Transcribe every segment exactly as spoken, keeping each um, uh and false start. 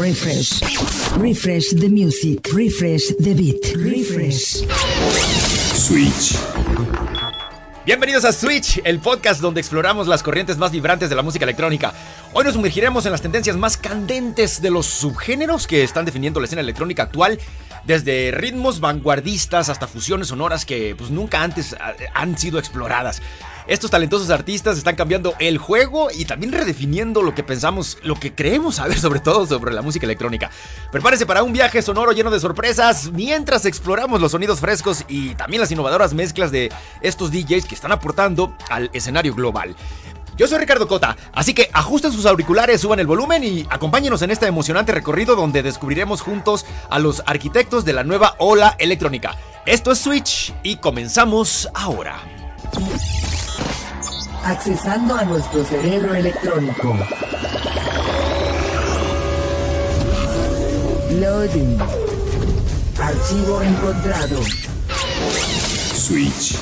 Refresh. Refresh the music. Refresh the beat. Refresh. Switch. Bienvenidos a Switch, el podcast donde exploramos las corrientes más vibrantes de la música electrónica. Hoy nos sumergiremos en las tendencias más candentes de los subgéneros que están definiendo la escena electrónica actual, desde ritmos vanguardistas hasta fusiones sonoras que pues nunca antes han sido exploradas. Estos talentosos artistas están cambiando el juego y también redefiniendo lo que pensamos, lo que creemos saber sobre todo sobre la música electrónica. Prepárese para un viaje sonoro lleno de sorpresas mientras exploramos los sonidos frescos y también las innovadoras mezclas de estos D Js que están aportando al escenario global. Yo soy Ricardo Cota, así que ajusten sus auriculares, suban el volumen y acompáñenos en este emocionante recorrido donde descubriremos juntos a los arquitectos de la nueva ola electrónica. Esto es Switch y comenzamos ahora. Accesando a nuestro cerebro electrónico. Loading. Archivo encontrado. Switch.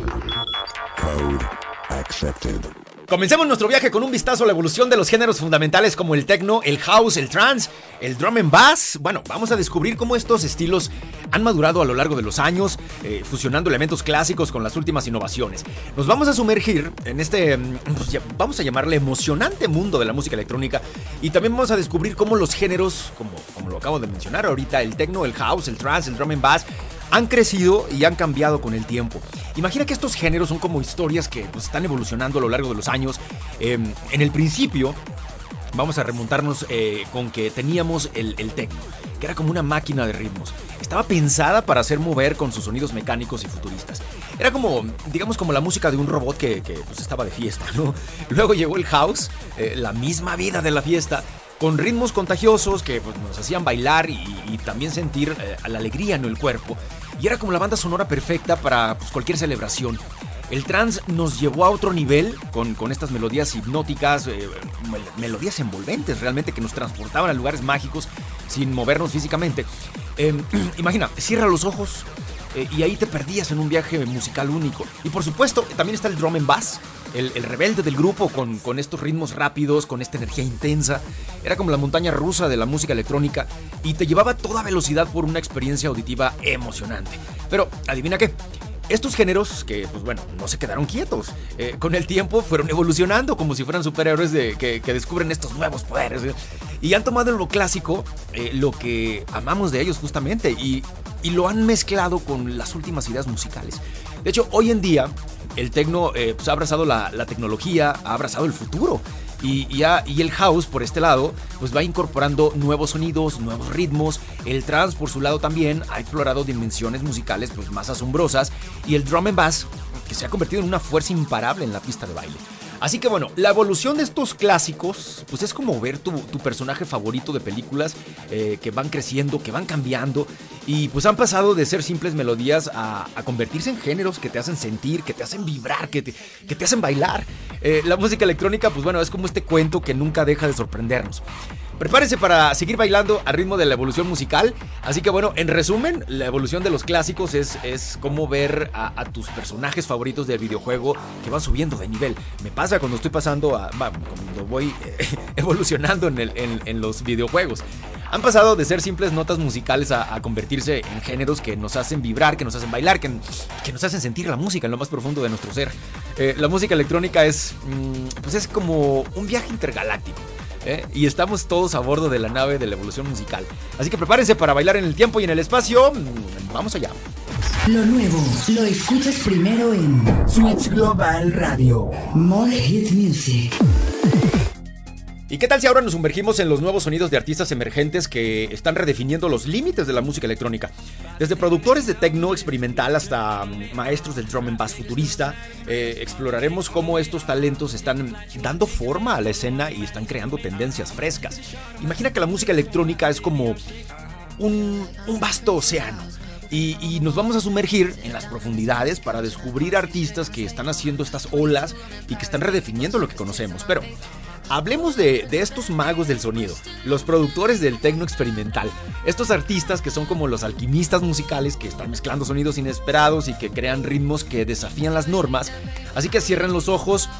Code accepted. Comencemos nuestro viaje con un vistazo a la evolución de los géneros fundamentales como el techno, el house, el trance, el drum and bass. Bueno, vamos a descubrir cómo estos estilos han madurado a lo largo de los años, eh, fusionando elementos clásicos con las últimas innovaciones. Nos vamos a sumergir en este, pues ya, vamos a llamarle emocionante mundo de la música electrónica, y también vamos a descubrir cómo los géneros, como, como lo acabo de mencionar ahorita, el techno, el house, el trance, el drum and bass, han crecido y han cambiado con el tiempo. Imagina que estos géneros son como historias que pues, están evolucionando a lo largo de los años. Eh, en el principio, vamos a remontarnos eh, con que teníamos el, el techno, que era como una máquina de ritmos. Estaba pensada para hacer mover con sus sonidos mecánicos y futuristas. Era como, digamos, como la música de un robot que, que pues, estaba de fiesta, ¿no? Luego llegó el house, eh, la misma vida de la fiesta, con ritmos contagiosos que pues, nos hacían bailar y, y también sentir eh, la alegría en el cuerpo. Y era como la banda sonora perfecta para pues, cualquier celebración. El trance nos llevó a otro nivel con, con estas melodías hipnóticas, eh, melodías envolventes realmente que nos transportaban a lugares mágicos sin movernos físicamente. Eh, imagina, cierra los ojos eh, y ahí te perdías en un viaje musical único. Y por supuesto, también está el drum and bass. El, el rebelde del grupo con, con estos ritmos rápidos, con esta energía intensa. Era como la montaña rusa de la música electrónica y te llevaba a toda velocidad por una experiencia auditiva emocionante. Pero, ¿adivina qué? Estos géneros, que pues bueno, no se quedaron quietos, eh, con el tiempo fueron evolucionando como si fueran superhéroes de, que, que descubren estos nuevos poderes, ¿eh? Y han tomado en lo clásico eh, lo que amamos de ellos justamente y, y lo han mezclado con las últimas ideas musicales. De hecho, hoy en día el techno eh, pues, ha abrazado la, la tecnología, ha abrazado el futuro. Y, y, ha, y el house, por este lado, pues va incorporando nuevos sonidos, nuevos ritmos. El trance, por su lado, también ha explorado dimensiones musicales pues, más asombrosas. Y el drum and bass, que se ha convertido en una fuerza imparable en la pista de baile. Así que bueno, la evolución de estos clásicos pues es como ver tu, tu personaje favorito de películas eh, que van creciendo, que van cambiando y pues han pasado de ser simples melodías a, a convertirse en géneros que te hacen sentir, que te hacen vibrar, que te, que te hacen bailar. Eh, la música electrónica pues bueno es como este cuento que nunca deja de sorprendernos. Prepárense para seguir bailando al ritmo de la evolución musical. Así que bueno, en resumen, la evolución de los clásicos es, es como ver a, a tus personajes favoritos del videojuego que van subiendo de nivel. Me pasa cuando estoy pasando a... Bueno, cuando voy eh, evolucionando en, el, en, en los videojuegos. Han pasado de ser simples notas musicales a, a convertirse en géneros que nos hacen vibrar, que nos hacen bailar, que, que nos hacen sentir la música en lo más profundo de nuestro ser. Eh, la música electrónica es, mmm, pues es como un viaje intergaláctico. ¿Eh? Y estamos todos a bordo de la nave de la evolución musical. Así que prepárense para bailar en el tiempo y en el espacio. Vamos allá. Lo nuevo lo escuchas primero en Switch Global Radio. More Hit Music. ¿Y qué tal si ahora nos sumergimos en los nuevos sonidos de artistas emergentes que están redefiniendo los límites de la música electrónica? Desde productores de techno experimental hasta maestros del drum and bass futurista, eh, exploraremos cómo estos talentos están dando forma a la escena y están creando tendencias frescas. Imagina que la música electrónica es como un, un vasto océano. Y, y nos vamos a sumergir en las profundidades para descubrir artistas que están haciendo estas olas y que están redefiniendo lo que conocemos. Pero hablemos de, de estos magos del sonido, los productores del techno experimental. Estos artistas que son como los alquimistas musicales que están mezclando sonidos inesperados y que crean ritmos que desafían las normas. Así que cierren los ojos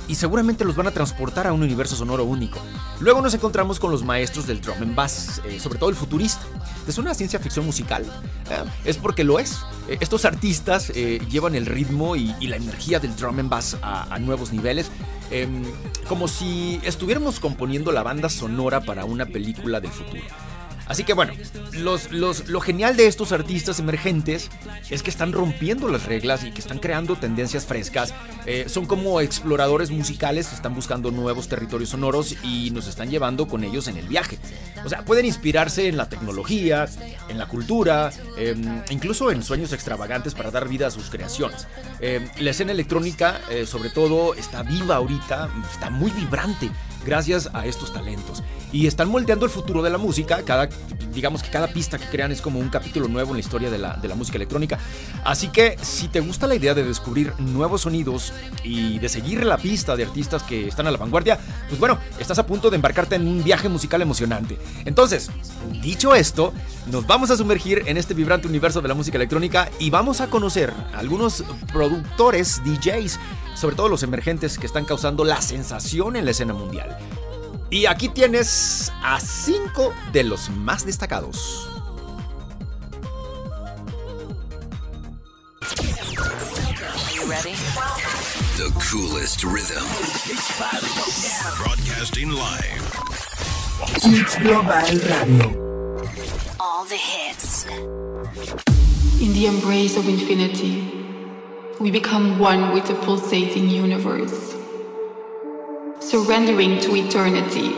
y seguramente los van a transportar a un universo sonoro único. Luego nos encontramos con los maestros del drum and bass, eh, sobre todo el futurista. ¿Es una ciencia ficción musical? Eh, es porque lo es. Eh, estos artistas eh, llevan el ritmo y, y la energía del drum and bass a, a nuevos niveles, eh, como si estuviéramos componiendo la banda sonora para una película del futuro. Así que bueno, los, los, lo genial de estos artistas emergentes es que están rompiendo las reglas y que están creando tendencias frescas. Eh, son como exploradores musicales, están buscando nuevos territorios sonoros y nos están llevando con ellos en el viaje. O sea, pueden inspirarse en la tecnología, en la cultura, eh, incluso en sueños extravagantes para dar vida a sus creaciones. Eh, la escena electrónica, eh, sobre todo, está viva ahorita, está muy vibrante gracias a estos talentos. Y están moldeando el futuro de la música. Cada, digamos que cada pista que crean es como un capítulo nuevo en la historia de la, de la música electrónica. Así que si te gusta la idea de descubrir nuevos sonidos y de seguir la pista de artistas que están a la vanguardia, pues bueno, estás a punto de embarcarte en un viaje musical emocionante. Entonces, dicho esto, nos vamos a sumergir en este vibrante universo de la música electrónica y vamos a conocer a algunos productores, D Js, sobre todo los emergentes que están causando la sensación en la escena mundial. Y aquí tienes a cinco de los más destacados. Ready? The coolest rhythm. Broadcasting live. Switch Global Radio. All the hits. In the embrace of infinity, we become one with the pulsating universe. Surrendering to eternity,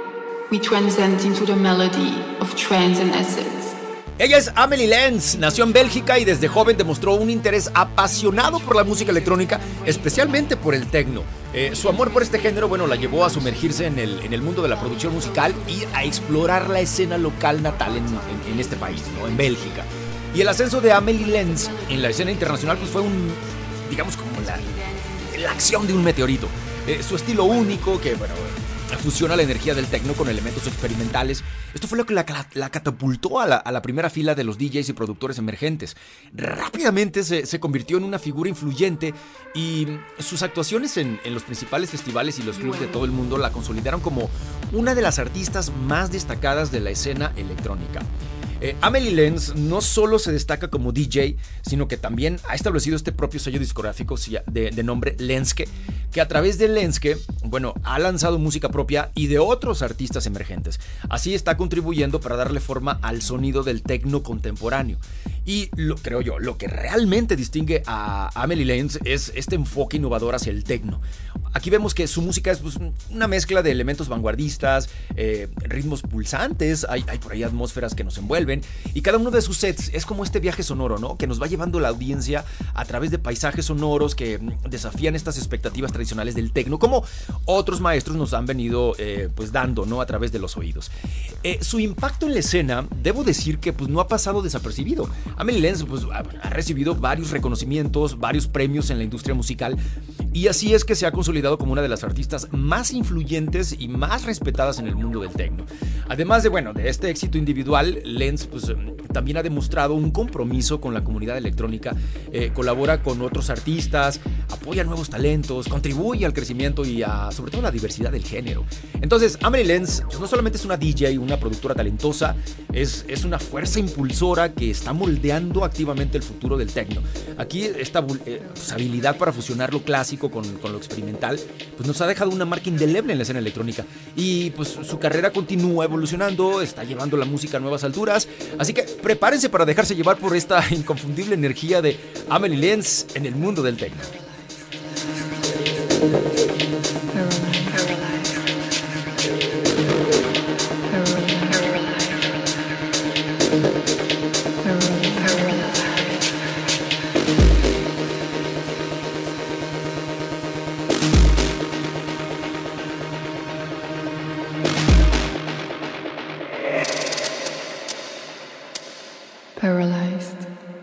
we transcend into the melody of trance and essence. Ella es Amelie Lens, nació en Bélgica y desde joven demostró un interés apasionado por la música electrónica, especialmente por el techno. Eh, su amor por este género, bueno, la llevó a sumergirse en el, en el mundo de la producción musical y a explorar la escena local natal en, en, en este país, ¿no? En Bélgica. Y el ascenso de Amelie Lens en la escena internacional pues fue un, digamos, como la, la acción de un meteorito. Eh, su estilo único, que bueno, fusiona la energía del techno con elementos experimentales. Esto fue lo que la, la, la catapultó a la, a la primera fila de los D Js y productores emergentes. Rápidamente se, se convirtió en una figura influyente y sus actuaciones en, en los principales festivales y los clubes de todo el mundo la consolidaron como una de las artistas más destacadas de la escena electrónica. Eh, Amelie Lens no solo se destaca como D J, sino que también ha establecido este propio sello discográfico de, de nombre Lenske, que a través de Lenske, bueno, ha lanzado música propia y de otros artistas emergentes. Así está contribuyendo para darle forma al sonido del techno contemporáneo. Y lo, creo yo, lo que realmente distingue a Amelie Lens es este enfoque innovador hacia el techno. Aquí vemos que su música es pues, una mezcla de elementos vanguardistas, eh, ritmos pulsantes, hay, hay por ahí atmósferas que nos envuelven, y cada uno de sus sets es como este viaje sonoro, ¿no? Que nos va llevando la audiencia a través de paisajes sonoros que desafían estas expectativas tradicionales del techno, como otros maestros nos han venido eh, pues dando, ¿no? A través de los oídos. Eh, su impacto en la escena, debo decir que pues, no ha pasado desapercibido. Amelie Lens pues, ha recibido varios reconocimientos, varios premios en la industria musical, y así es que se ha consolidado como una de las artistas más influyentes y más respetadas en el mundo del techno. Además de, bueno, de este éxito individual, Lens pues, también ha demostrado un compromiso con la comunidad electrónica, eh, colabora con otros artistas, apoya nuevos talentos, contribuye al crecimiento y a, sobre todo a la diversidad del género. Entonces, Amelie Lens pues, no solamente es una D J, una productora talentosa, es, es una fuerza impulsora que está moldeando activamente el futuro del techno. Aquí esta eh, pues, habilidad para fusionar lo clásico con, con lo experimental pues nos ha dejado una marca indeleble en la escena electrónica y pues su carrera continúa evolucionando, está llevando la música a nuevas alturas, así que prepárense para dejarse llevar por esta inconfundible energía de Amelie Lens en el mundo del techno. Paralyzed.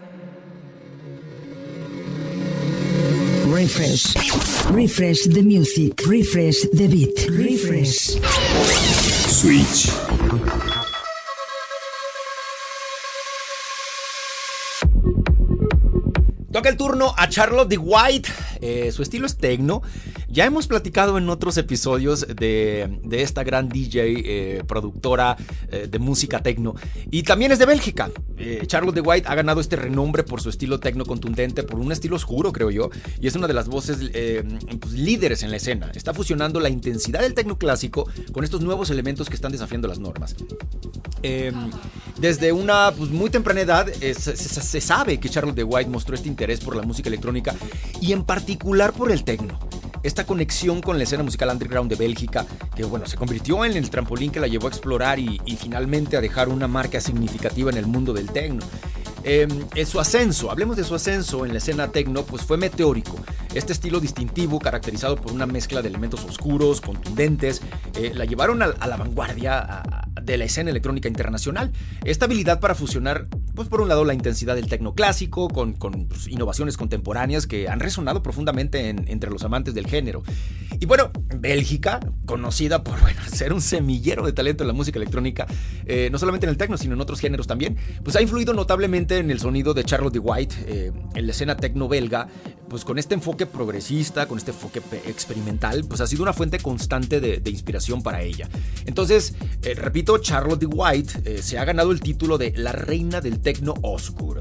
Refresh. Refresh the music. Refresh the beat. Refresh. Switch. Toca el turno a Charlotte de White. Eh, su estilo es techno. Ya hemos platicado en otros episodios de, de esta gran D J, eh, productora eh, de música techno, y también es de Bélgica. Eh, Charlotte de White ha ganado este renombre por su estilo techno contundente, por un estilo oscuro, creo yo, y es una de las voces eh, pues, líderes en la escena. Está fusionando la intensidad del techno clásico con estos nuevos elementos que están desafiando las normas. Eh, desde una pues, muy temprana edad eh, se, se, se sabe que Charlotte de White mostró este interés por la música electrónica y en particular por el techno. Esta conexión con la escena musical underground de Bélgica, que bueno, se convirtió en el trampolín que la llevó a explorar y, y finalmente a dejar una marca significativa en el mundo del techno. Eh, en su ascenso, hablemos de su ascenso en la escena techno, pues fue meteórico. Este estilo distintivo, caracterizado por una mezcla de elementos oscuros, contundentes, eh, la llevaron a, a la vanguardia a, de la escena electrónica internacional. Esta habilidad para fusionar, pues por un lado, la intensidad del techno clásico con, con pues, innovaciones contemporáneas que han resonado profundamente en, entre los amantes del género. Y bueno, Bélgica, conocida por bueno, ser un semillero de talento en la música electrónica, eh, no solamente en el techno, sino en otros géneros también, pues ha influido notablemente en el sonido de Charlotte de White, eh, en la escena techno belga, pues con este enfoque progresista, con este enfoque experimental, pues ha sido una fuente constante de, de inspiración para ella. Entonces, eh, repito, Charlotte de White eh, se ha ganado el título de la reina del techno oscuro.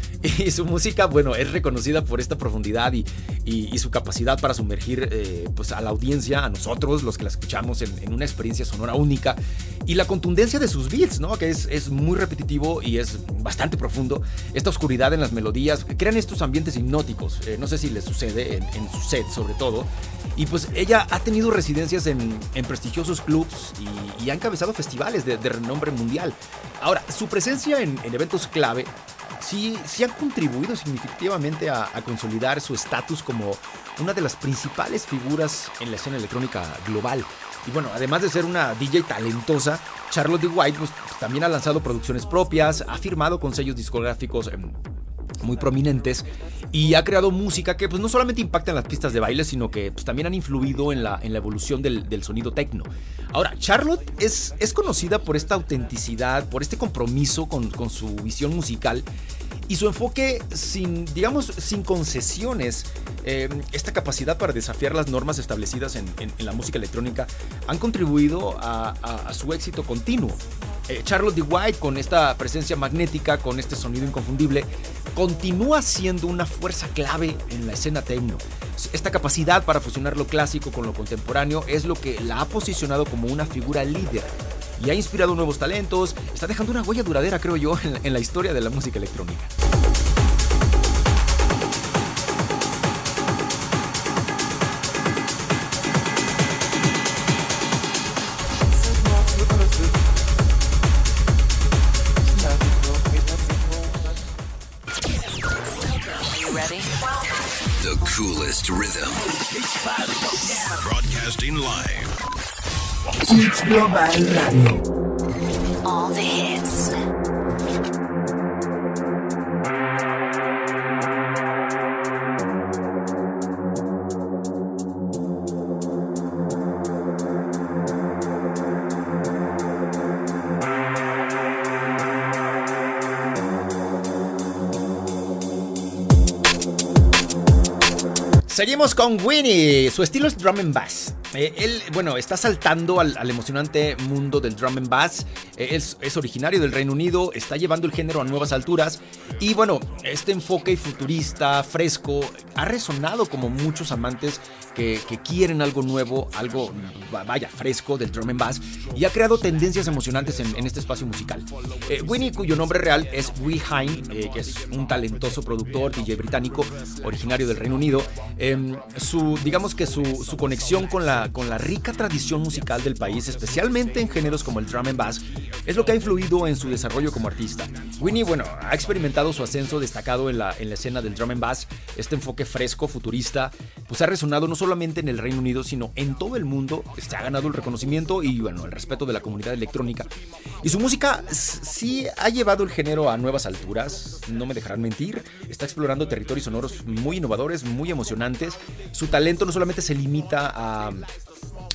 Y su música, bueno, es reconocida por esta profundidad y, y, y su capacidad para sumergir eh, pues a la audiencia, a nosotros, los que la escuchamos, en, en una experiencia sonora única. Y la contundencia de sus beats, ¿no? Que es, es muy repetitivo y es bastante profundo. Esta oscuridad en las melodías crean estos ambientes hipnóticos. Eh, no sé si les sucede en, en su set, sobre todo. Y pues ella ha tenido residencias en, en prestigiosos clubs y, y ha encabezado festivales de, de renombre mundial. Ahora, su presencia en, en eventos clave sí, sí han contribuido significativamente a, a consolidar su estatus como una de las principales figuras en la escena electrónica global. Y bueno, además de ser una D J talentosa, Charlotte de White pues, también ha lanzado producciones propias, ha firmado con sellos discográficos eh, muy prominentes y ha creado música que pues, no solamente impacta en las pistas de baile, sino que pues, también han influido en la, en la evolución del, del sonido techno. Ahora, Charlotte es, es conocida por esta autenticidad, por este compromiso con, con su visión musical y su enfoque sin, digamos, sin concesiones. Eh, esta capacidad para desafiar las normas establecidas en, en, en la música electrónica han contribuido a, a, a su éxito continuo. Eh, Charlotte de White, con esta presencia magnética, con este sonido inconfundible, continúa siendo una fuerza clave en la escena techno. Esta capacidad para fusionar lo clásico con lo contemporáneo es lo que la ha posicionado como una figura líder y ha inspirado nuevos talentos. Está dejando una huella duradera, creo yo, en, en la historia de la música electrónica. The coolest rhythm. Broadcasting live. Switch Global Radio. All the hits. Seguimos con Winnie. Su estilo es drum and bass. Eh, él, bueno, está saltando al, al emocionante mundo del drum and bass. Eh, es, es originario del Reino Unido, está llevando el género a nuevas alturas. Y bueno, este enfoque futurista, fresco, ha resonado como muchos amantes que, que quieren algo nuevo, algo, vaya, fresco del drum and bass. Y ha creado tendencias emocionantes en, en este espacio musical. Eh, Winnie, cuyo nombre real es Will Hine, eh, que es un talentoso productor, D J británico, originario del Reino Unido. Eh, su, digamos que su, su conexión con la con la rica tradición musical del país, especialmente en géneros como el drum and bass, es lo que ha influido en su desarrollo como artista. Winnie, bueno, ha experimentado su ascenso destacado en la, en la escena del drum and bass. Este enfoque fresco, futurista, pues ha resonado no solamente en el Reino Unido, sino en todo el mundo. Se ha ganado el reconocimiento y, bueno, el respeto de la comunidad electrónica. Y su música sí ha llevado el género a nuevas alturas, no me dejarán mentir. Está explorando territorios sonoros muy innovadores, muy emocionantes. Su talento no solamente se limita a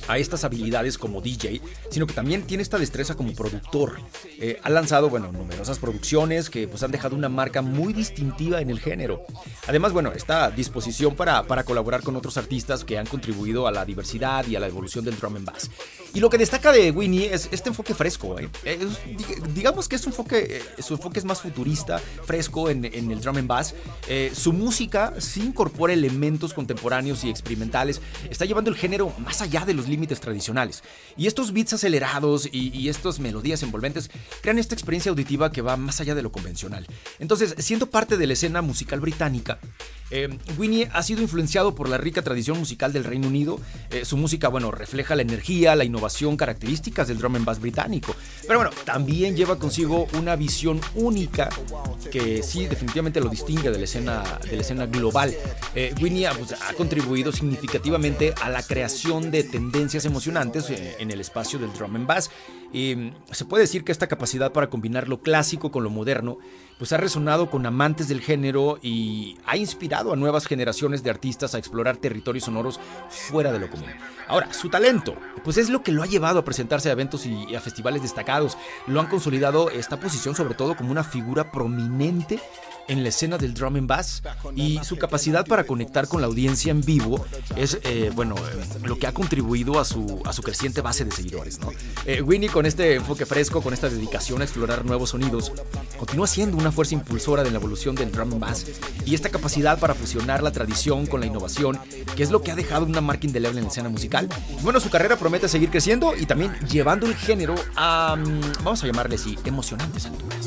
a estas habilidades como D J, sino que también tiene esta destreza como productor. Eh, ha lanzado, bueno, numerosas producciones que pues han dejado una marca muy distintiva en el género. Además, bueno, esta disposición para, para colaborar con otros artistas que han contribuido a la diversidad y a la evolución del drum and bass. Y lo que destaca de Winnie es este enfoque fresco, ¿eh? Es, digamos que es un enfoque, eh, su enfoque es más futurista, fresco en, en el drum and bass. Eh, su música sí incorpora elementos contemporáneos y experimentales, está llevando el género más allá de los límites tradicionales. Y estos beats acelerados y, y estas melodías envolventes crean esta experiencia auditiva que va más allá de lo convencional. Entonces, siendo parte de la escena musical británica, eh, Winnie ha sido influenciado por la rica tradición musical del Reino Unido. Eh, su música, bueno, refleja la energía, la innovación, características del drum and bass británico. Pero bueno, también lleva consigo una visión única que sí, definitivamente lo distingue de la escena, de la escena global. Eh, Winnie pues, ha contribuido significativamente a la creación de tendencias emocionantes eh, en el espacio del drum and bass. Y se puede decir que esta capacidad para combinar lo clásico con lo moderno pues ha resonado con amantes del género y ha inspirado a nuevas generaciones de artistas a explorar territorios sonoros fuera de lo común. Ahora, su talento pues es lo que lo ha llevado a presentarse a eventos y a festivales destacados. Lo han consolidado esta posición sobre todo como una figura prominente en la escena del drum and bass, y su capacidad para conectar con la audiencia en vivo es, eh, bueno, eh, lo que ha contribuido a su, a su creciente base de seguidores, ¿no? Eh, Winnie, con este enfoque fresco, con esta dedicación a explorar nuevos sonidos, continúa siendo una fuerza impulsora de la evolución del drum and bass, y esta capacidad para fusionar la tradición con la innovación, que es lo que ha dejado una marca indeleble en la escena musical. Bueno, su carrera promete seguir creciendo y también llevando el género a, um, vamos a llamarle así, emocionantes alturas.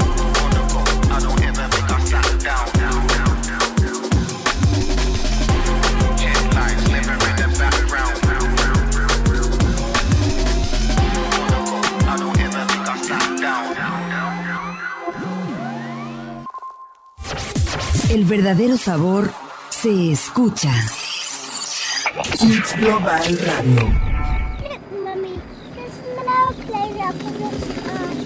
El verdadero sabor se escucha. Switch Global Radio. Mommy, there's no playground for this.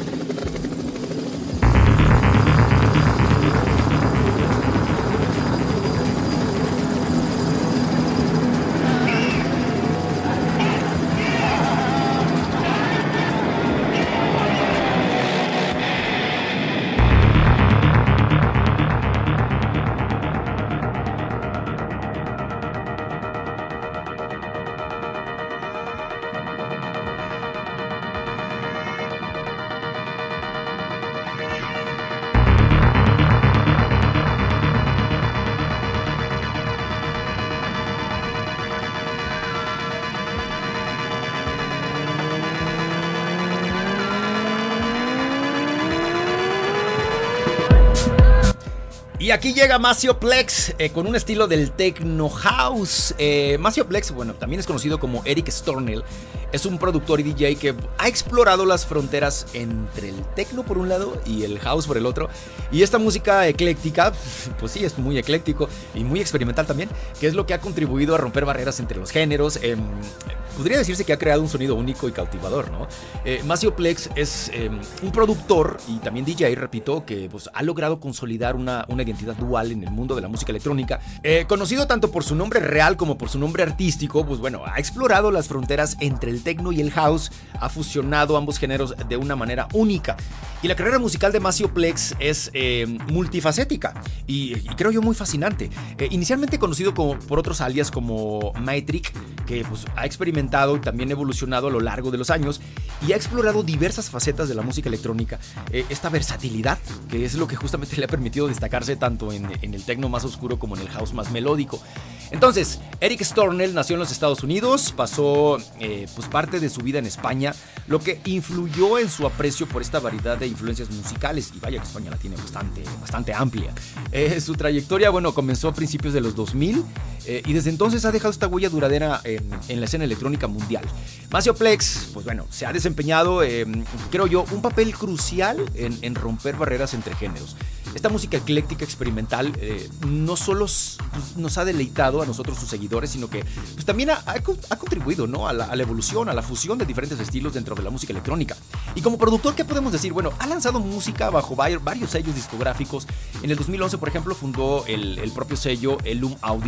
Y aquí llega Maceo Plex eh, con un estilo del techno house. Eh, Maceo Plex, bueno, también es conocido como Eric Stornell. Es un productor y D J que ha explorado las fronteras entre el techno por un lado y el house por el otro. Y esta música ecléctica, pues sí, es muy ecléctico y muy experimental también, que es lo que ha contribuido a romper barreras entre los géneros. Eh, podría decirse que ha creado un sonido único y cautivador, ¿no? Eh, Maceo Plex es eh, un productor y también D J, repito, que pues, ha logrado consolidar una, una identidad dual en el mundo de la música electrónica. Eh, conocido tanto por su nombre real como por su nombre artístico, pues bueno, ha explorado las fronteras entre el techno y el house, ha fusionado ambos géneros de una manera única. Y la carrera musical de Maceo Plex es eh, multifacética y, y creo yo muy fascinante. Eh, inicialmente conocido como, por otros alias como Maetric, que pues, ha experimentado y también evolucionado a lo largo de los años y ha explorado diversas facetas de la música electrónica. Eh, esta versatilidad, que es lo que justamente le ha permitido destacarse tanto en, en el techno más oscuro como en el house más melódico. Entonces, Eric Stornell nació en los Estados Unidos, pasó eh, pues parte de su vida en España, lo que influyó en su aprecio por esta variedad de influencias musicales, y vaya que España la tiene bastante, bastante amplia. Eh, su trayectoria, bueno, comenzó a principios de los dos mil eh, y desde entonces ha dejado esta huella duradera en, en la escena electrónica mundial. Maceo Plex, pues bueno, se ha desempeñado, eh, creo yo, un papel crucial en, en romper barreras entre géneros. Esta música ecléctica experimental eh, no solo pues, nos ha deleitado a nosotros sus seguidores, sino que pues, también ha, ha, ha contribuido, ¿no? a, la, a la evolución, a la fusión de diferentes estilos dentro de la música electrónica. Y como productor, ¿qué podemos decir? Bueno, ha lanzado música bajo varios sellos discográficos. En el dos mil once, por ejemplo, fundó el, el propio sello Elum Audio,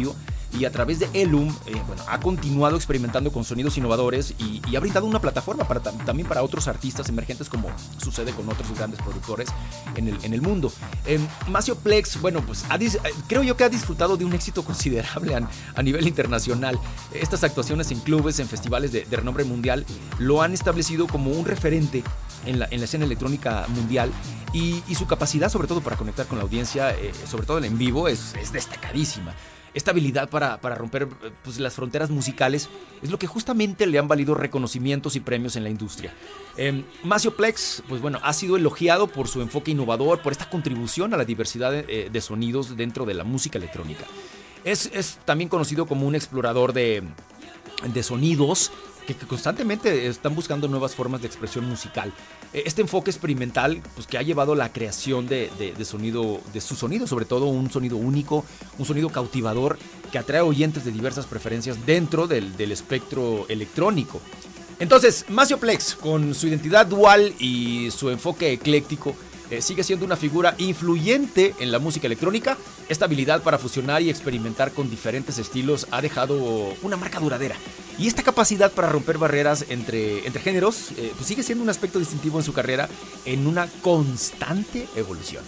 y a través de Elum eh, bueno, ha continuado experimentando con sonidos innovadores y, y ha brindado una plataforma para, también para otros artistas emergentes, como sucede con otros grandes productores en el, en el mundo. Eh, Maceo Plex, bueno, pues ha, creo yo que ha disfrutado de un éxito considerable a, a nivel internacional. Estas actuaciones en clubes, en festivales de, de renombre mundial, lo han establecido como un referente en la, en la escena electrónica mundial, y, y su capacidad, sobre todo para conectar con la audiencia, eh, sobre todo en vivo, es, es destacadísima. Esta habilidad para, para romper pues, las fronteras musicales es lo que justamente le han valido reconocimientos y premios en la industria. Eh, Maceo Plex, pues bueno, ha sido elogiado por su enfoque innovador, por esta contribución a la diversidad de, de sonidos dentro de la música electrónica. Es, es también conocido como un explorador de, de sonidos que, que constantemente están buscando nuevas formas de expresión musical. Este enfoque experimental, pues, que ha llevado a la creación de, de, de sonido, de su sonido, sobre todo un sonido único, un sonido cautivador que atrae oyentes de diversas preferencias dentro del, del espectro electrónico. Entonces, Maceo Plex, con su identidad dual y su enfoque ecléctico, Eh, sigue siendo una figura influyente en la música electrónica. Esta habilidad para fusionar y experimentar con diferentes estilos ha dejado una marca duradera. Y esta capacidad para romper barreras entre, entre géneros eh, pues sigue siendo un aspecto distintivo en su carrera, en una constante evolución.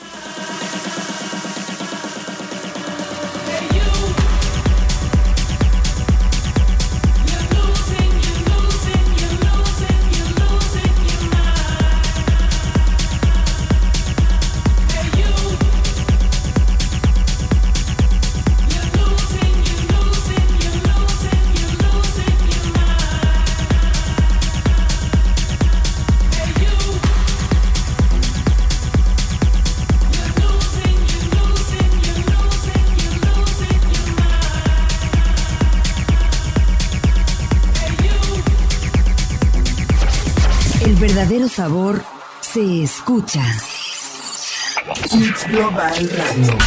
El verdadero sabor se escucha. Switch Global Radio.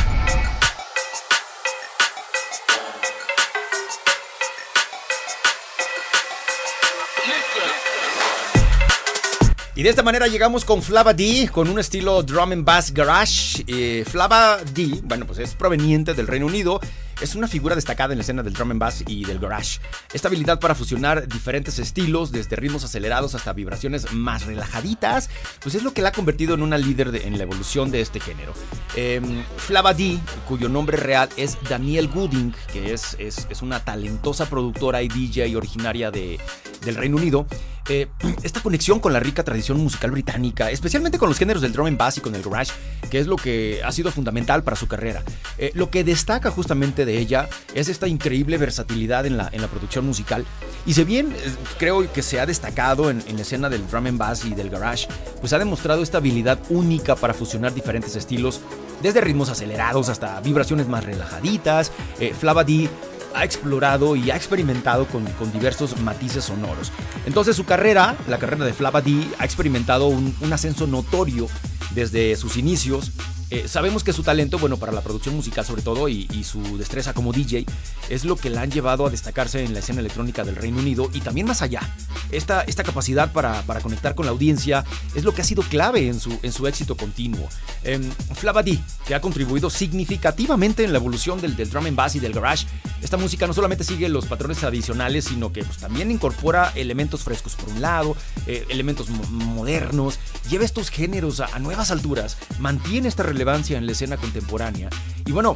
Y de esta manera llegamos con Flava D, con un estilo drum and bass garage. Eh, Flava D, bueno, pues es proveniente del Reino Unido. Es una figura destacada en la escena del drum and bass y del garage. Esta habilidad para fusionar diferentes estilos, desde ritmos acelerados hasta vibraciones más relajaditas, pues es lo que la ha convertido en una líder de, en la evolución de este género. Eh, Flava D, cuyo nombre real es Danielle Gooding, que es, es, es una talentosa productora y D J originaria de, del Reino Unido. Eh, esta conexión con la rica tradición musical británica, especialmente con los géneros del drum and bass y con el garage, que es lo que ha sido fundamental para su carrera. Eh, lo que destaca justamente de ella es esta increíble versatilidad en la, en la producción musical. Y si bien eh, creo que se ha destacado en, en la escena del drum and bass y del garage, pues ha demostrado esta habilidad única para fusionar diferentes estilos, desde ritmos acelerados hasta vibraciones más relajaditas. eh, Flava D ha explorado y ha experimentado con, con diversos matices sonoros. Entonces su carrera, la carrera de Flava D, ha experimentado un, un ascenso notorio desde sus inicios. Eh, sabemos que su talento, bueno, para la producción musical sobre todo, y, y su destreza como D J, es lo que la han llevado a destacarse en la escena electrónica del Reino Unido y también más allá. Esta, esta capacidad para, para conectar con la audiencia es lo que ha sido clave en su, en su éxito continuo. Eh, Flava D, que ha contribuido significativamente en la evolución del, del drum and bass y del garage. Esta música no solamente sigue los patrones tradicionales, sino que pues, también incorpora elementos frescos por un lado, eh, elementos mo- modernos, lleva estos géneros a, a nuevas alturas, mantiene esta relevancia en la escena contemporánea y bueno,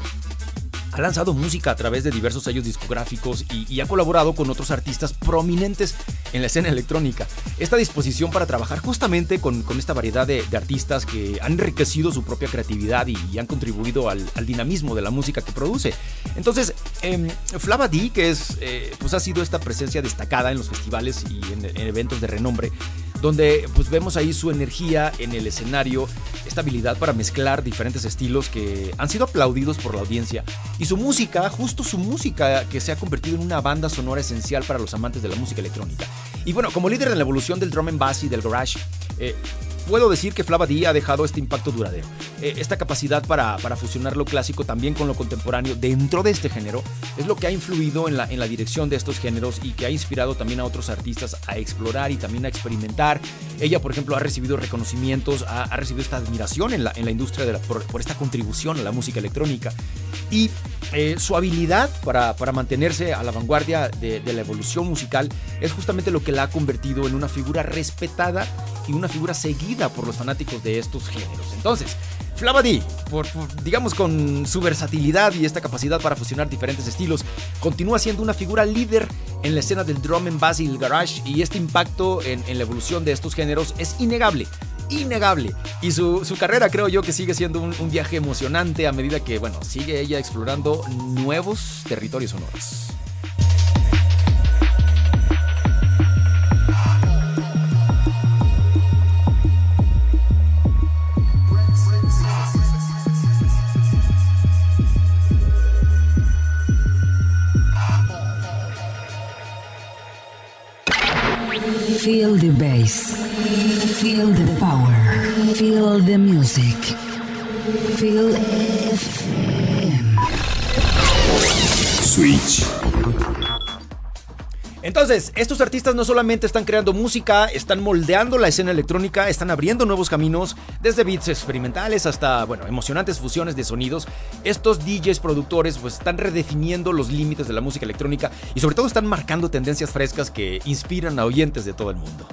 ha lanzado música a través de diversos sellos discográficos y, y ha colaborado con otros artistas prominentes en la escena electrónica. Esta disposición para trabajar justamente con, con esta variedad de, de artistas que han enriquecido su propia creatividad y, y han contribuido al, al dinamismo de la música que produce. Entonces, eh, Flava D, que es, eh, pues ha sido esta presencia destacada en los festivales y en, en eventos de renombre, donde pues vemos ahí su energía en el escenario, esta habilidad para mezclar diferentes estilos que han sido aplaudidos por la audiencia, y su música, justo su música, que se ha convertido en una banda sonora esencial para los amantes de la música electrónica. Y bueno, como líder en la evolución del drum and bass y del garage, eh, puedo decir que Flava D ha dejado este impacto duradero. Eh, esta capacidad para, para fusionar lo clásico también con lo contemporáneo dentro de este género es lo que ha influido en la, en la dirección de estos géneros y que ha inspirado también a otros artistas a explorar y también a experimentar. Ella, por ejemplo, ha recibido reconocimientos, ha, ha recibido esta admiración en la, en la industria de la, por, por esta contribución a la música electrónica. Y eh, su habilidad para, para mantenerse a la vanguardia de, de la evolución musical es justamente lo que la ha convertido en una figura respetada y una figura seguida por los fanáticos de estos géneros. Entonces, Flava D, por, por, digamos con su versatilidad y esta capacidad para fusionar diferentes estilos, continúa siendo una figura líder en la escena del drum and bass y el garage, y este impacto en, en la evolución de estos géneros es innegable. Innegable. Y su, su carrera creo yo que sigue siendo un, un viaje emocionante a medida que, bueno, sigue ella explorando nuevos territorios sonoros. Feel the bass. Feel the power. Feel the music. Feel F M. Switch. Entonces, estos artistas no solamente están creando música, están moldeando la escena electrónica, están abriendo nuevos caminos, desde beats experimentales hasta, bueno, emocionantes fusiones de sonidos. Estos D Js productores pues están redefiniendo los límites de la música electrónica y sobre todo están marcando tendencias frescas que inspiran a oyentes de todo el mundo.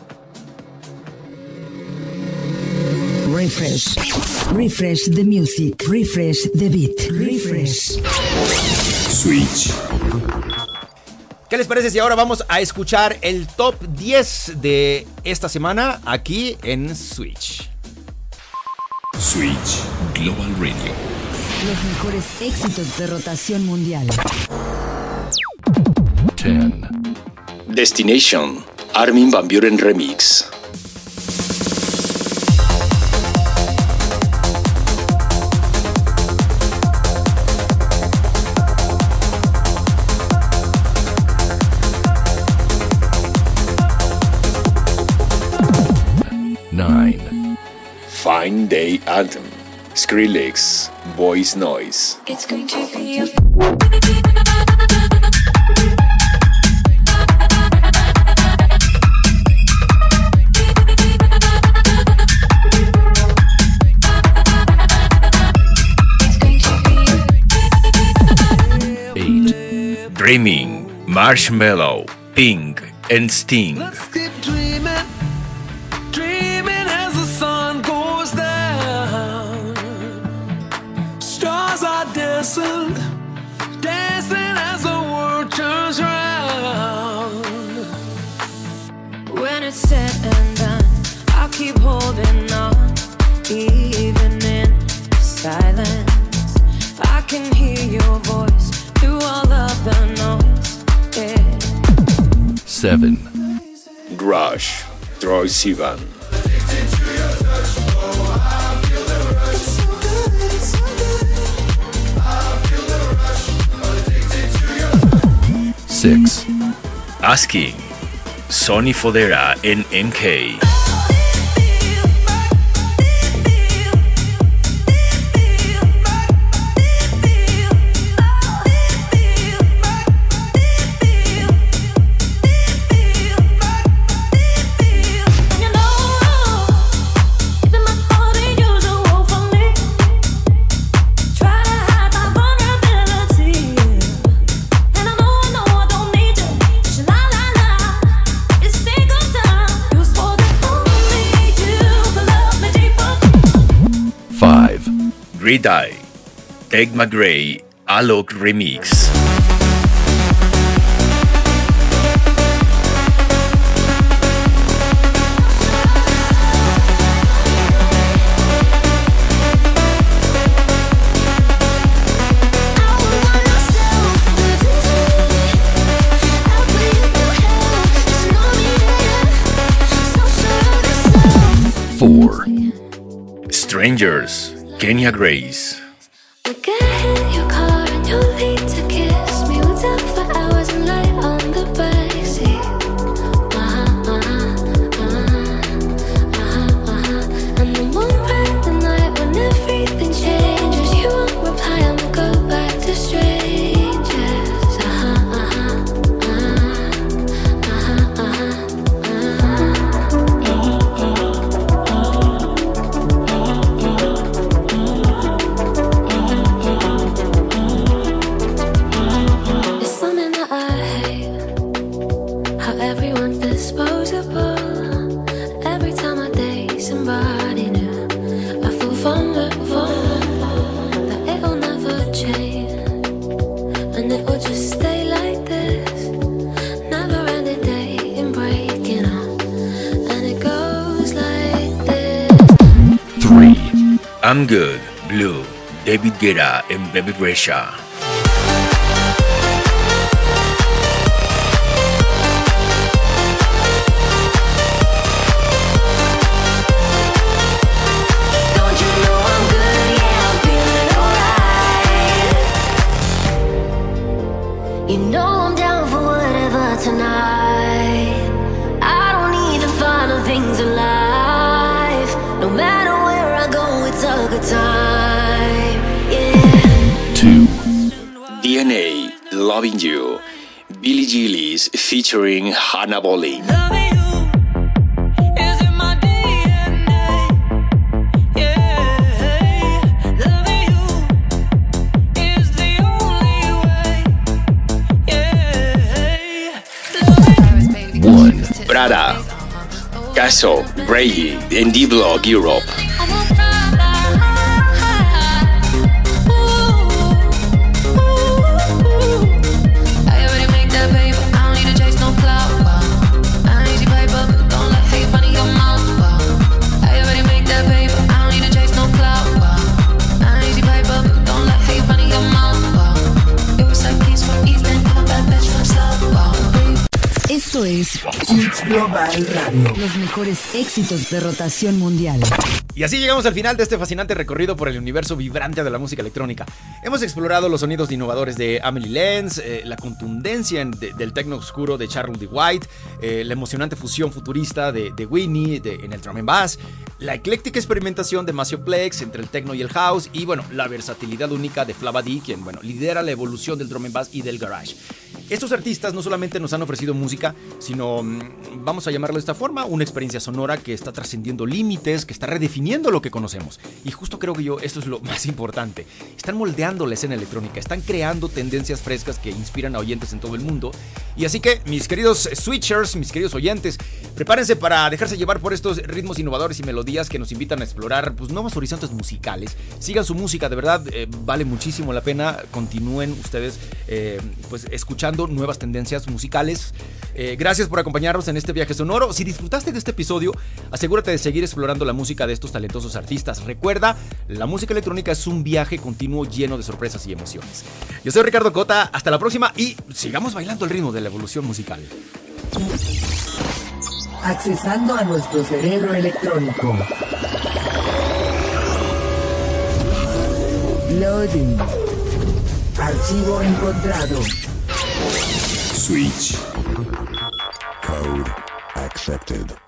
Refresh. Refresh the music. Refresh the beat. Refresh. Switch. ¿Qué les parece si ahora vamos a escuchar el top diez de esta semana aquí en Switch? Switch Global Radio. Los mejores éxitos de rotación mundial. diez. Destination, Armin van Buuren Remix. nine. Fine Day Anthem, Skrillex, Voice Noise. It's going to be a eight. Dreaming, Marshmello, Pink, and Sting. Let's keep dreaming, dreaming as the sun goes down. Stars are dancing, dancing as the world turns round. When it's said and done, I'll keep holding on, even in silence. I can hear your voice through all of the noise, yeah. seven. Rush, Troye Sivan. six. Asking, Sonny Fodera and M K. Redeye, Tek McRae, Alok Remix. Four. Strangers, Kenya Grace. We get in your car and you leave to kiss me. We talk for hours and lie on the backseat. Uh-huh, uh-huh, uh-huh, uh-huh, uh-huh. I'm Good, Blue, David Guetta en Baby Brescia. You know I'm down for whatever tonight. I don't need the final things in life. No matter where I go, it's a good time. Yeah. two. D N A, Loving You, Billie Gillies featuring Hannah Bolling. Prada, Caso, Bray en D-Block Europe. Esto es Switch Global Radio. Los mejores éxitos de rotación mundial. Y así llegamos al final de este fascinante recorrido por el universo vibrante de la música electrónica. Hemos explorado los sonidos innovadores de Amelie Lenz, eh, la contundencia en, de, del techno oscuro de Charles D. White, eh, la emocionante fusión futurista de, de Whitney de, en el drum and bass, la ecléctica experimentación de Maceo Plex entre el techno y el house, y bueno, la versatilidad única de Flava D, quien bueno, lidera la evolución del drum and bass y del garage. Estos artistas no solamente nos han ofrecido música, sino, vamos a llamarlo de esta forma, una experiencia sonora que está trascendiendo límites, que está redefiniendo lo que conocemos. Y justo creo que yo, esto es lo más importante. Están moldeando la escena electrónica, están creando tendencias frescas que inspiran a oyentes en todo el mundo. Y así que, mis queridos switchers, mis queridos oyentes, prepárense para dejarse llevar por estos ritmos innovadores y melodías que nos invitan a explorar pues, nuevos horizontes musicales. Sigan su música, de verdad, eh, vale muchísimo la pena. Continúen ustedes eh, pues, escuchando nuevas tendencias musicales. Eh, gracias por acompañarnos en este viaje sonoro. Si disfrutaste de este episodio, asegúrate de seguir explorando la música de estos talentosos artistas. Recuerda, la música electrónica es un viaje continuo lleno de sorpresas y emociones. Yo soy Ricardo Cota, hasta la próxima y sigamos bailando el ritmo de la evolución musical. Accesando a nuestro cerebro electrónico. Loading. Archivo encontrado. Switch. Code accepted.